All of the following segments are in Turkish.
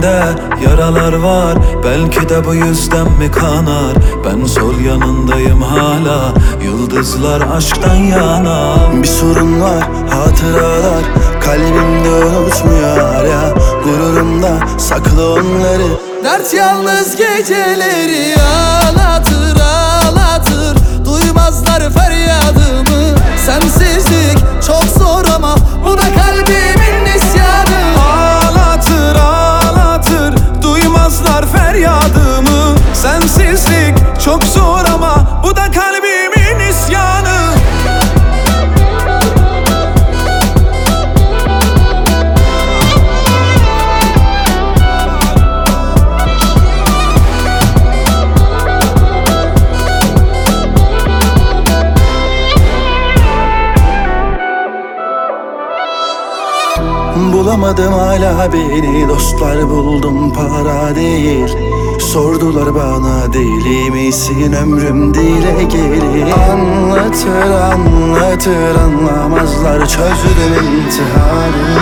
kalbinde yaralar var, belki de bu yüzden mi kanar? Ben sol yanındayım hala, yıldızlar aşktan yana. Bir sorun var, hatıralar kalbimde unutmuyor hala. Gururumda saklı onları. Dert yalnız geceleri ağlatır ağlatır, duymazlar feryadımı. Sensizlik çok zor ama bu da kalbimin isyanı. Ağlatır ağlatır, duymazlar feryadımı. Sensizlik çok zor ama bu da kalbimin isyanı. Bulamadım hala beni, dostlar buldum para değil. Sordular bana deli misin, ömrüm dile gelir. Anlatır anlatır anlamazlar, çözdüm intiharı.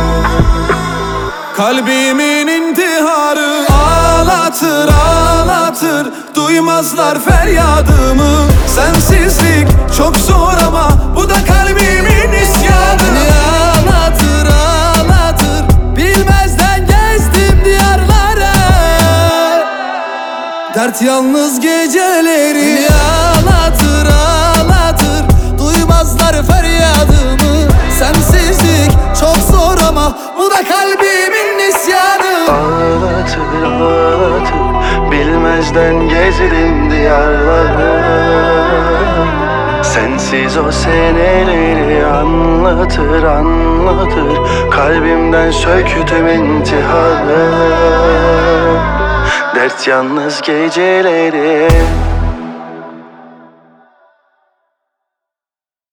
Kalbimin intiharı ağlatır ağlatır, duymazlar feryadımı. Sensizlik çok zor ama bu da kalbimin isyanı. Ağlatır ağlatır, bilmezden gezdim diyarlara. Dert yalnız geceleri ağlatır ağlatır, duymazlar feryadımı. Sensizlik çok zor ama bu da kalbimin isyanı. Ağlatır ağlatır, bilmezden gezdim diyarları. Sensiz o seneleri anlatır anlatır, kalbimden söktüm intiharı. Dert yalnız geceleri.